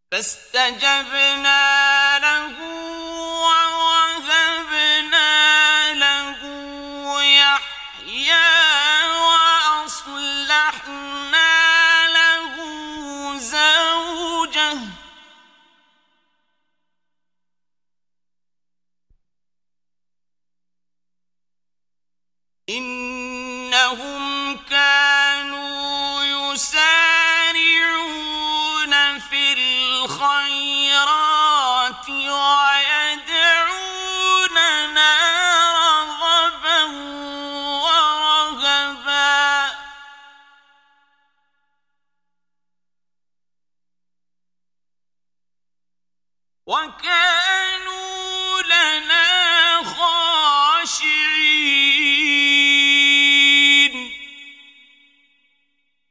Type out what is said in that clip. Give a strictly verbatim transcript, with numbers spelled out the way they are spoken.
فاستجبنا له ووهبنا له يحيى وأصلحنا له زوجه إنهم كانوا يسارعون في الخيرات ويدعوننا رغبا ورهبا وكانوا